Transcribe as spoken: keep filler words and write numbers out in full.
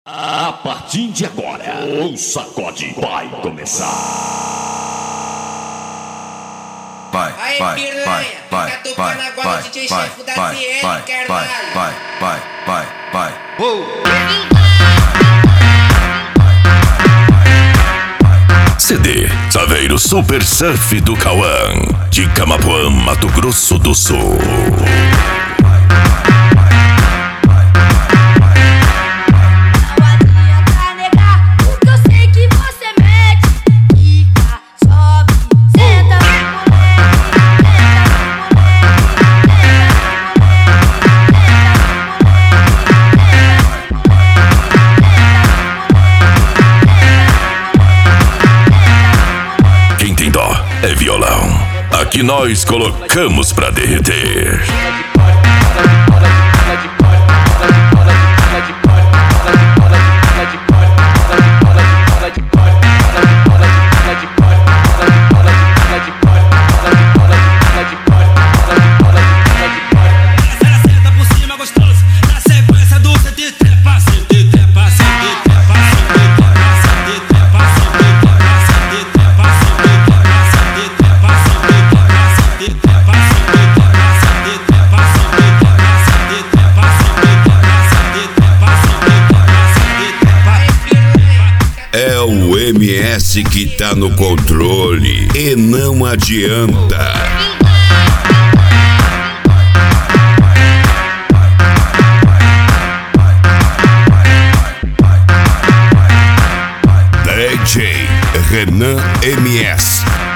A partir de agora, o sacode vai começar. Vai, Aí, vai, piranha, vai, fica vai, tocando vai, agora vai, o D J vai, chefe da vai, C L, vai, caralho. vai, vai, vai, vai, vai. C D Saveiro Super Surf do Cauã, de Camapuã, Mato Grosso do Sul. Quem tem dó é violão. Aqui nós colocamos pra derreter. É o M S que tá no controle e não adianta. D J Renan M S.